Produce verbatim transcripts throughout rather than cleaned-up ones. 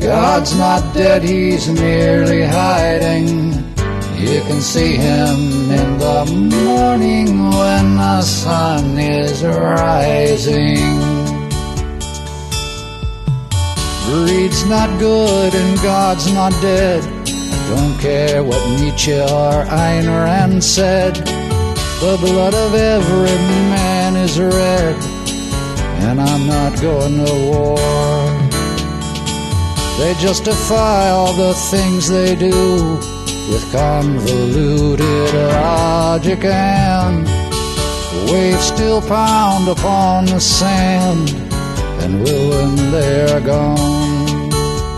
God's not dead, he's merely hiding. You can see him in the morning when the sun is rising. Greed's not good and God's not dead. I don't care what Nietzsche or Ayn Rand said. The blood of every man is red, and I'm not going to war. They justify all the things they do with convoluted logic, and the waves still pound upon the sand and will when they're gone.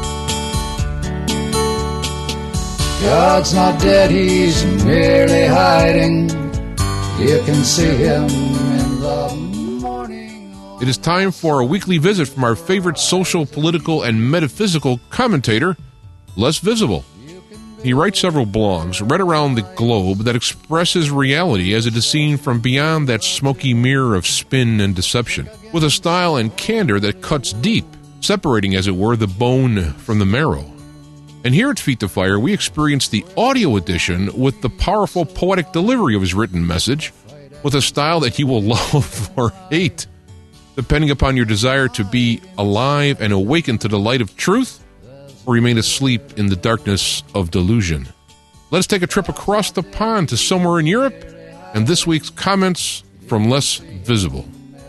God's not dead, he's merely hiding. You can see him in the morning. It is time for a weekly visit from our favorite social, political, and metaphysical commentator, Les Visible. He writes several blogs right around the globe that expresses reality as it is seen from beyond that smoky mirror of spin and deception, with a style and candor that cuts deep, separating, as it were, the bone from the marrow. And here at Feet to Fire, we experience the audio edition with the powerful poetic delivery of his written message, with a style that you will love or hate, depending upon your desire to be alive and awaken to the light of truth, or remain asleep in the darkness of delusion. Let us take a trip across the pond to somewhere in Europe, and this week's comments from Les Visible.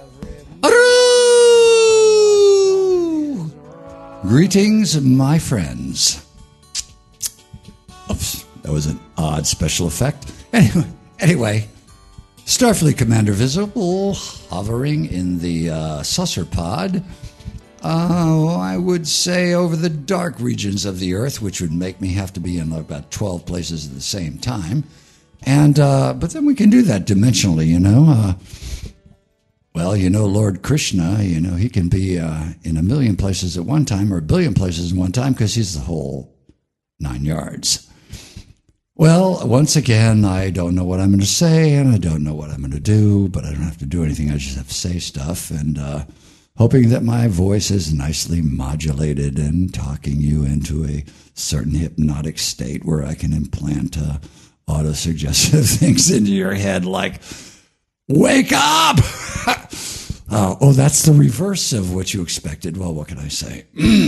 Greetings, my friends. Oops, that was an odd special effect. Anyway, anyway Starfleet Commander Visible, hovering in the uh, saucer pod, uh, I would say over the dark regions of the Earth, which would make me have to be in about twelve places at the same time. And uh, but then we can do that dimensionally, you know. Uh, well, you know, Lord Krishna, you know, he can be uh, in a million places at one time or a billion places at one time because he's the whole nine yards. Well, once again, I don't know what I'm going to say, and I don't know what I'm going to do, but I don't have to do anything. I just have to say stuff, and uh, hoping that my voice is nicely modulated and talking you into a certain hypnotic state where I can implant uh, auto-suggestive things into your head like, wake up! uh, oh, that's the reverse of what you expected. Well, what can I say?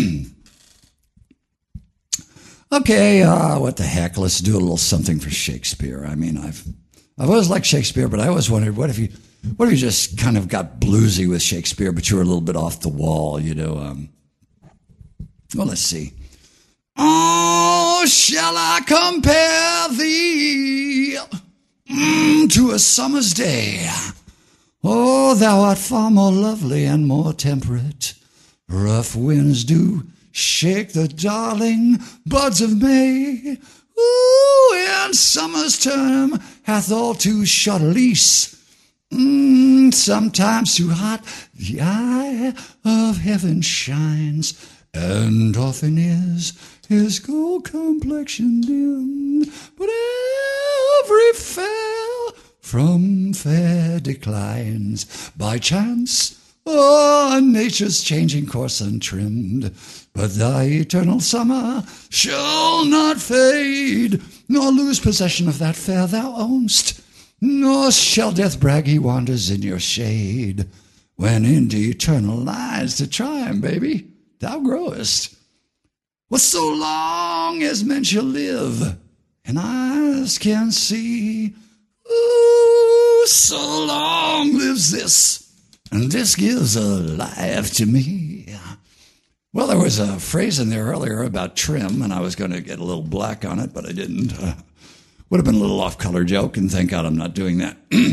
Okay, uh, what the heck? Let's do a little something for Shakespeare. I mean, I've I've always liked Shakespeare, but I always wondered, what if you what if you just kind of got bluesy with Shakespeare, but you were a little bit off the wall, you know? Um, well, let's see. Oh, shall I compare thee mm, to a summer's day? Oh, thou art far more lovely and more temperate. Rough winds do shake the darling buds of May. Ooh, in summer's term hath all too short a lease. Mm, sometimes too hot the eye of heaven shines, and often is his gold complexion dim. But every fair from fair declines by chance. Oh, nature's changing course untrimmed, but thy eternal summer shall not fade, nor lose possession of that fair thou own'st, nor shall death brag he wanders in your shade. When into eternal lies to triumph, baby, thou growest. Well, so long as men shall live, and eyes can see, ooh, so long lives this. And this gives a life to me. Well, there was a phrase in there earlier about trim, and I was going to get a little black on it, but I didn't. Uh, would have been a little off-color joke, and thank God I'm not doing that.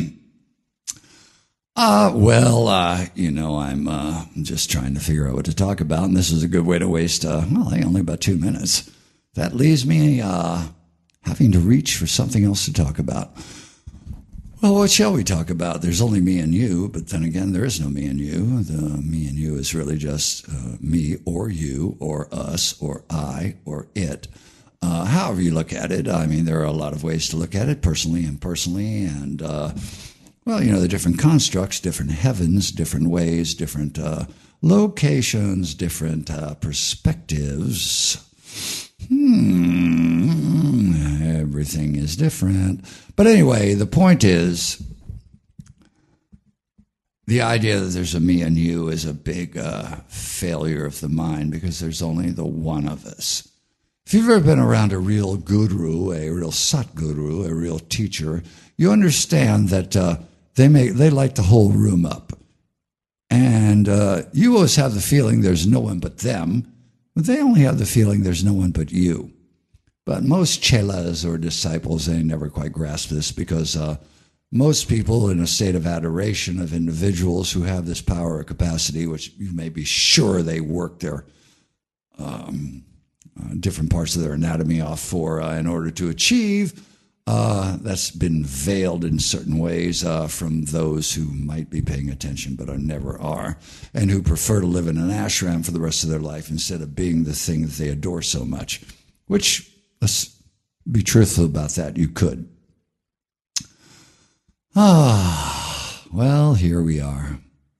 uh, well, uh, you know, I'm uh, just trying to figure out what to talk about, and this is a good way to waste, uh, well, only about two minutes. That leaves me uh, having to reach for something else to talk about. Well, what shall we talk about? There's only me and you, but then again, there is no me and you. The me and you is really just uh, me or you or us or I or it. Uh, however you look at it, I mean, there are a lot of ways to look at it, personally and personally, and, uh, well, you know, the different constructs, different heavens, different ways, different uh, locations, different uh, perspectives. Hmm, everything is different. But anyway, the point is, the idea that there's a me and you is a big uh, failure of the mind, because there's only the one of us. If you've ever been around a real guru, a real Satguru, a real teacher, you understand that uh, they make they light the whole room up. And uh, you always have the feeling there's no one but them, but they only have the feeling there's no one but you. But most chelas or disciples, they never quite grasp this, because uh, most people in a state of adoration of individuals who have this power or capacity, which you may be sure they work their um, uh, different parts of their anatomy off for uh, in order to achieve, uh, that's been veiled in certain ways uh, from those who might be paying attention but are never are, and who prefer to live in an ashram for the rest of their life instead of being the thing that they adore so much, which, let's be truthful about that, you could. Ah, well, here we are.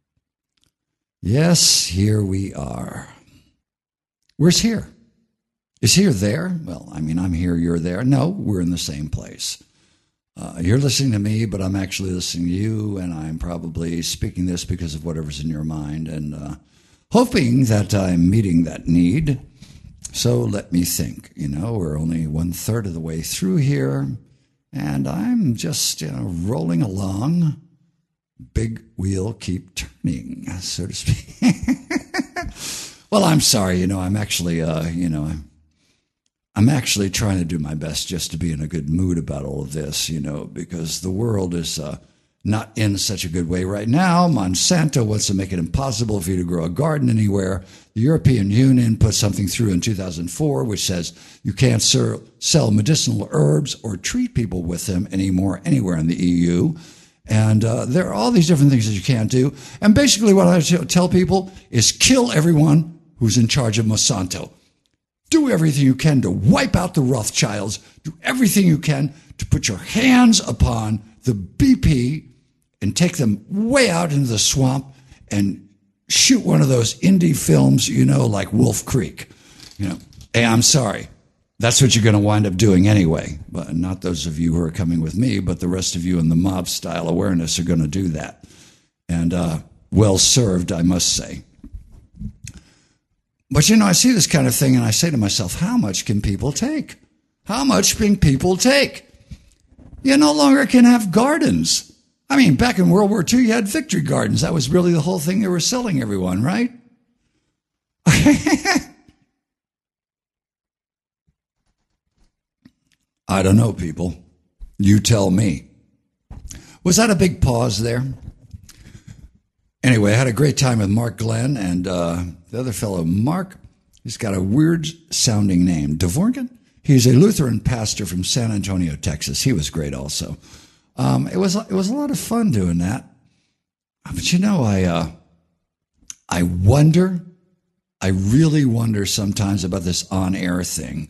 Yes, here we are. Where's here? Is here there? Well, I mean, I'm here, you're there. No, we're in the same place. Uh, you're listening to me, but I'm actually listening to you, and I'm probably speaking this because of whatever's in your mind, and uh, hoping that I'm meeting that need. So let me think. You know, we're only one third of the way through here. And I'm just, you know, rolling along. Big wheel keep turning, so to speak. Well, I'm sorry, you know, I'm actually, uh, you know, I'm, I'm actually trying to do my best just to be in a good mood about all of this, you know, because the world is uh, not in such a good way right now. Monsanto wants to make it impossible for you to grow a garden anywhere. The European Union put something through in two thousand four which says you can't ser- sell medicinal herbs or treat people with them anymore anywhere in the E U. And uh, there are all these different things that you can't do. And basically what I tell people is kill everyone who's in charge of Monsanto. Do everything you can to wipe out the Rothschilds. Do everything you can to put your hands upon the B P and take them way out into the swamp and shoot one of those indie films, you know, like Wolf Creek. You know, hey, I'm sorry. That's what you're going to wind up doing anyway. But not those of you who are coming with me, but the rest of you in the mob style awareness are going to do that. And uh, well served, I must say. But, you know, I see this kind of thing and I say to myself, how much can people take? How much can people take? You no longer can have gardens. I mean, back in World War Two, you had victory gardens. That was really the whole thing they were selling everyone, right? I don't know, people. You tell me. Was that a big pause there? Anyway, I had a great time with Mark Glenn and uh, the other fellow, Mark. He's got a weird-sounding name. Dvorkin? He's a Lutheran pastor from San Antonio, Texas. He was great also. Um, it was it was a lot of fun doing that. But, you know, I uh, I wonder, I really wonder sometimes about this on-air thing.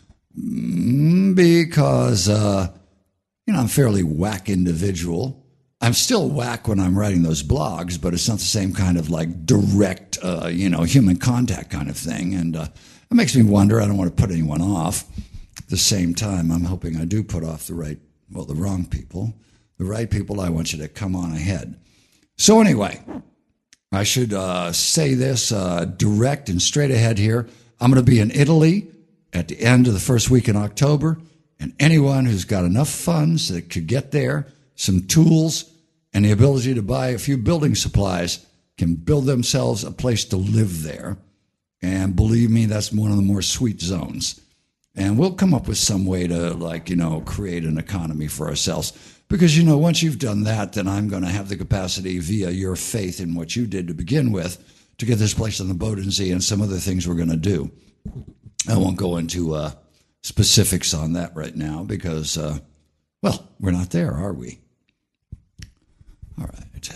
Because, uh, you know, I'm a fairly whack individual. I'm still whack when I'm writing those blogs, but it's not the same kind of like direct, uh, you know, human contact kind of thing. And uh, it makes me wonder. I don't want to put anyone off. At the same time, I'm hoping I do put off the right, well, the wrong people. The right people, I want you to come on ahead. So anyway, I should uh, say this uh, direct and straight ahead here. I'm going to be in Italy at the end of the first week in October, and anyone who's got enough funds that could get there, some tools, and the ability to buy a few building supplies can build themselves a place to live there. And believe me, that's one of the more sweet zones. And we'll come up with some way to, like, you know, create an economy for ourselves. Because, you know, once you've done that, then I'm going to have the capacity via your faith in what you did to begin with to get this place on the Bodensee and some other things we're going to do. I won't go into uh, specifics on that right now because, uh, well, we're not there, are we? All right.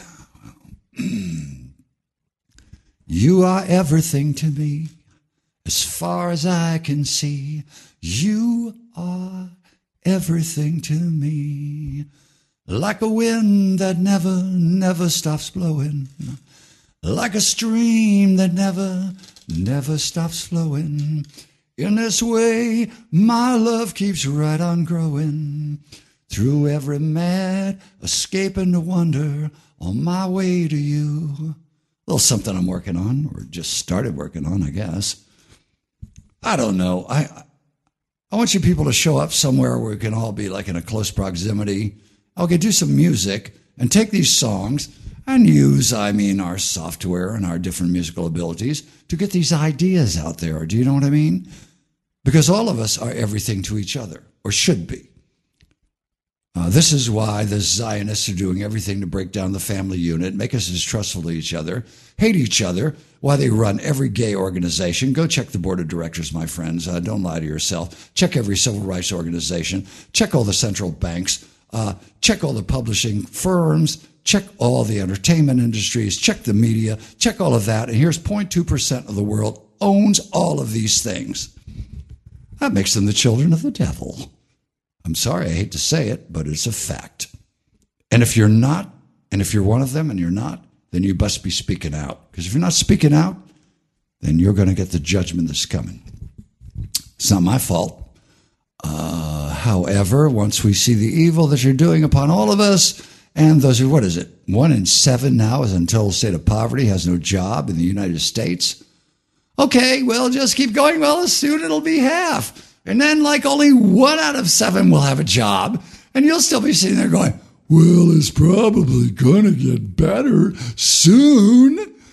You are everything to me, as far as I can see. You are everything to me, like a wind that never, never stops blowing, like a stream that never, never stops flowing. In this way, my love keeps right on growing. Through every mad escaping to wonder on my way to you. A little something I'm working on, or just started working on, I guess. I don't know. I I want you people to show up somewhere where we can all be like in a close proximity. Okay, do some music and take these songs and use, I mean, our software and our different musical abilities to get these ideas out there. Do you know what I mean? Because all of us are everything to each other, or should be. Uh, this is why the Zionists are doing everything to break down the family unit, make us distrustful to each other, hate each other, why they run every gay organization. Go check the board of directors, my friends. Uh, don't lie to yourself. Check every civil rights organization. Check all the central banks. Uh, check all the publishing firms. Check all the entertainment industries. Check the media. Check all of that. And here's zero point two percent of the world owns all of these things. That makes them the children of the devil. I'm sorry, I hate to say it, but it's a fact. And if you're not, and if you're one of them and you're not, then you must be speaking out. Because if you're not speaking out, then you're going to get the judgment that's coming. It's not my fault. Uh, however, once we see the evil that you're doing upon all of us, and those are, what is it? One in seven now is in total state of poverty, has no job in the United States. Okay, well, just keep going. Well, soon it'll be half. And then like only one out of seven will have a job. And you'll still be sitting there going, well, it's probably going to get better soon.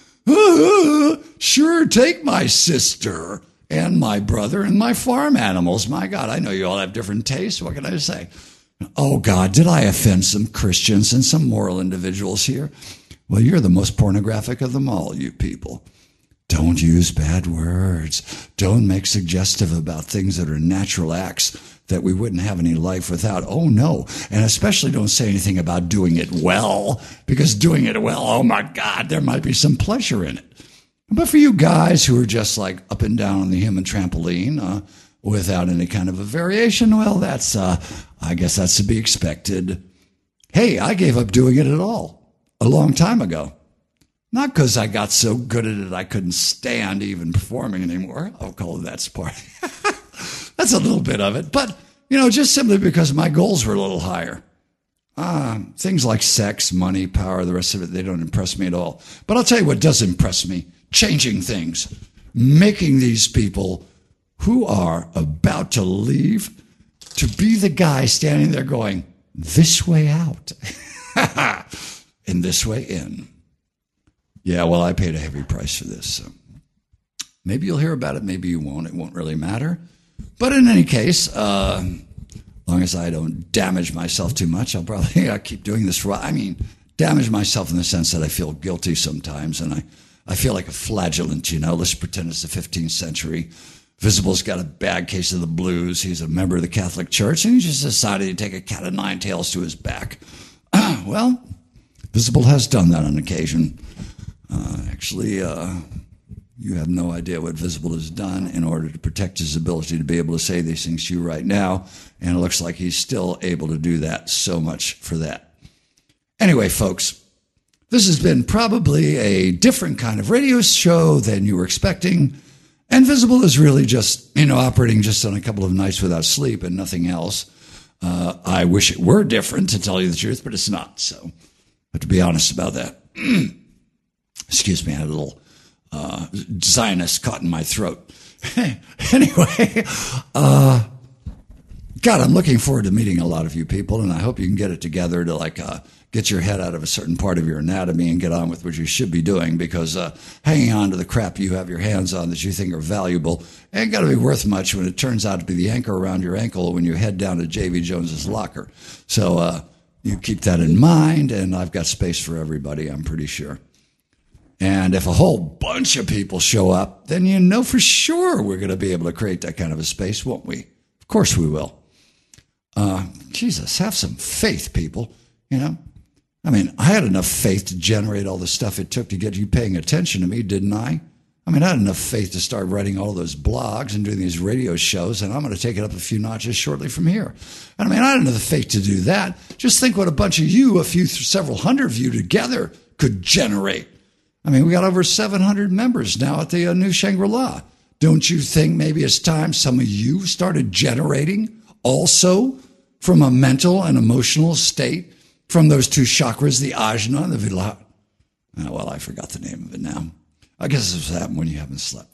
Uh, sure, take my sister and my brother and my farm animals. My God, I know you all have different tastes. What can I say? Oh, God, did I offend some Christians and some moral individuals here? Well, you're the most pornographic of them all, you people. Don't use bad words. Don't make suggestive about things that are natural acts that we wouldn't have any life without. Oh, no. And especially don't say anything about doing it well, because doing it well, oh, my God, there might be some pleasure in it. But for you guys who are just like up and down on the human trampoline uh, without any kind of a variation, well, that's, uh, I guess that's to be expected. Hey, I gave up doing it at all a long time ago. Not because I got so good at it I couldn't stand even performing anymore. I'll call it that part. That's a little bit of it. But, you know, just simply because my goals were a little higher. Uh, things like sex, money, power, the rest of it, they don't impress me at all. But I'll tell you what does impress me. Changing things. Making these people who are about to leave to be the guy standing there going, this way out and this way in. Yeah, well, I paid a heavy price for this. So maybe you'll hear about it. Maybe you won't. It won't really matter. But in any case, uh, as long as I don't damage myself too much, I'll probably I'll keep doing this for, I mean, damage myself in the sense that I feel guilty sometimes. And I, I feel like a flagellant, you know. Let's pretend it's the fifteenth century. Visible's got a bad case of the blues. He's a member of the Catholic Church, and he just decided to take a cat of nine tails to his back. Well, Visible has done that on occasion. Uh, actually, uh, you have no idea what Visible has done in order to protect his ability to be able to say these things to you right now. And it looks like he's still able to do that. So much for that. Anyway, folks, this has been probably a different kind of radio show than you were expecting. And Visible is really just, you know, operating just on a couple of nights without sleep and nothing else. Uh, I wish it were different, to tell you the truth, but it's not. So I have to be honest about that. Excuse me, I had a little uh, Zionist caught in my throat. Anyway, uh, God, I'm looking forward to meeting a lot of you people, and I hope you can get it together to like uh, get your head out of a certain part of your anatomy and get on with what you should be doing, because uh, hanging on to the crap you have your hands on that you think are valuable ain't got to be worth much when it turns out to be the anchor around your ankle when you head down to J V Jones's locker. So uh, you keep that in mind, and I've got space for everybody, I'm pretty sure. And if a whole bunch of people show up, then you know for sure we're going to be able to create that kind of a space, won't we? Of course we will. Uh, Jesus, have some faith, people, you know? I mean, I had enough faith to generate all the stuff it took to get you paying attention to me, didn't I? I mean, I had enough faith to start writing all those blogs and doing these radio shows, and I'm going to take it up a few notches shortly from here. And I mean, I had enough faith to do that. Just think what a bunch of you, a few, several hundred of you together could generate. I mean, we got over seven hundred members now at the uh, New Shangri-La. Don't you think maybe it's time some of you started generating also from a mental and emotional state from those two chakras, the ajna and the vila? Oh, well, I forgot the name of it now. I guess this happened when you haven't slept.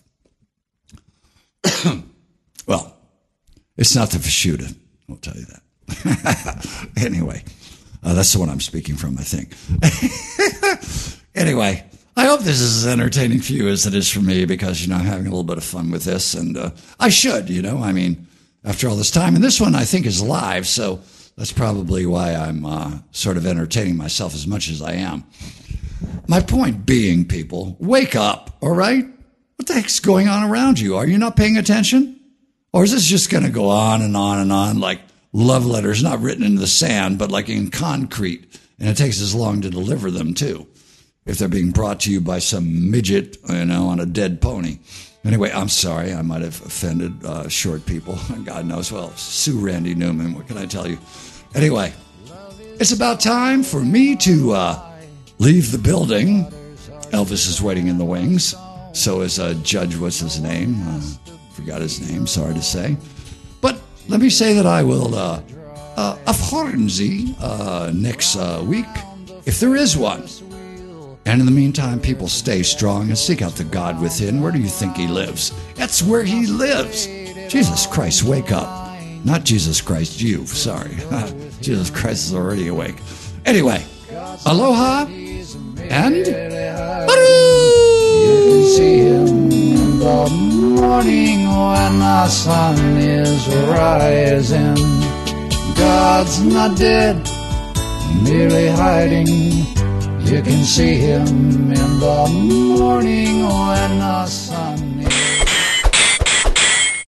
Well, it's not the Vishuddha. I'll tell you that. Anyway, uh, that's the one I'm speaking from, I think. Anyway, I hope this is as entertaining for you as it is for me because, you know, I'm having a little bit of fun with this. And uh, I should, you know, I mean, after all this time. And this one, I think, is live. So that's probably why I'm uh, sort of entertaining myself as much as I am. My point being, people, wake up, all right? What the heck's going on around you? Are you not paying attention? Or is this just going to go on and on and on like love letters, not written in the sand, but like in concrete? And it takes as long to deliver them, too, if they're being brought to you by some midget, you know, on a dead pony. Anyway, I'm sorry. I might have offended uh, short people. God knows. Well, Sue Randy Newman, what can I tell you? Anyway, it's about time for me to uh, leave the building. Elvis is waiting in the wings. So is uh, Judge, what's his name? Uh, forgot his name, sorry to say. But let me say that I will uh, uh, aufhören Sie uh, next uh, week, if there is one. And in the meantime, people stay strong and seek out the God within. Where do you think he lives? That's where he lives. Jesus Christ, wake up. Not Jesus Christ, you, sorry. Jesus Christ is already awake. Anyway, aloha and baru! You can see him in the morning when the sun is rising. God's not dead, merely hiding. You can see him in the morning when the sun